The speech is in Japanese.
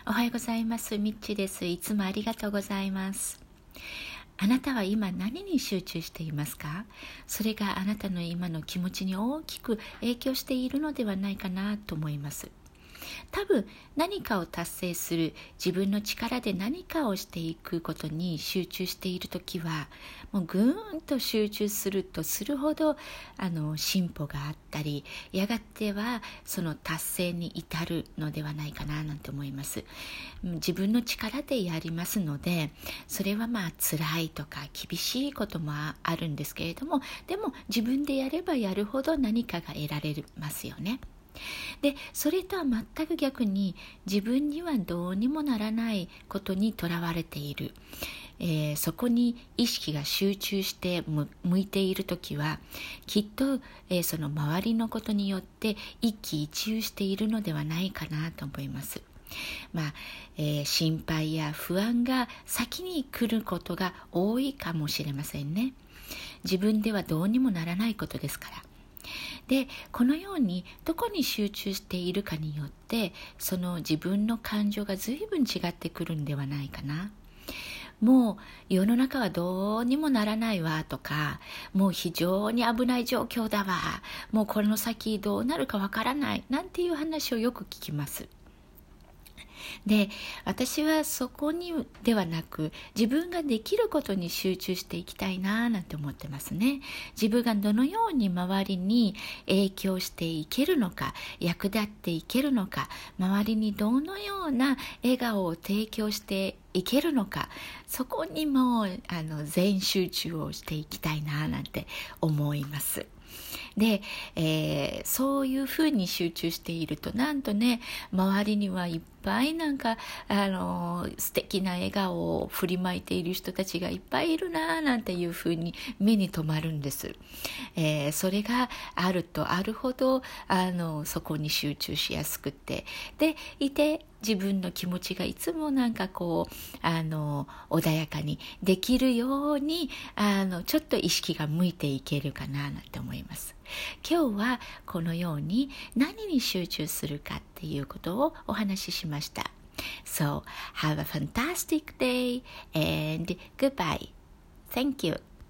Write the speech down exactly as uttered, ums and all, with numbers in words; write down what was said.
おはようございます。みっちです。いつもありがとうございます。あなたは今何に集中していますか？それがあなたの今の気持ちに大きく影響しているのではないかなと思います。多分何かを達成する、自分の力で何かをしていくことに集中しているときは、もうぐーんと集中するとするほどあの進歩があったり、やがてはその達成に至るのではないかななんて思います。自分の力でやりますので、それはまあ辛いとか厳しいこともあるんですけれども、でも自分でやればやるほど何かが得られますよね。でそれとは全く逆に、自分にはどうにもならないことにとらわれている、えー、そこに意識が集中して向いているときは、きっと、えー、その周りのことによって一喜一憂しているのではないかなと思います。まあえー、心配や不安が先に来ることが多いかもしれませんね。自分ではどうにもならないことですから。でこのようにどこに集中しているかによって、その自分の感情が随分違ってくるんではないかな。もう世の中はどうにもならないわとか、もう非常に危ない状況だわ、もうこの先どうなるかわからないなんていう話をよく聞きます。で私はそこにではなく、自分ができることに集中していきたいななんて思ってますね。自分がどのように周りに影響していけるのか、役立っていけるのか、周りにどのような笑顔を提供していけるのか、そこにもあの全集中をしていきたいななんて思います。で、えー、そういうふうに集中していると、なんとね、周りにはいっぱいなんかあの素敵な笑顔を振りまいている人たちがいっぱいいるななんていうふうに目に留まるんです。えー、それがあるとあるほどあのそこに集中しやすくて、でいて自分の気持ちがいつもなんかこうあの穏やかにできるように、あのちょっと意識が向いていけるかななんて思います。今日はこのように何に集中するかっていうことをお話ししました。So, have a fantastic day and goodbye. Thank you.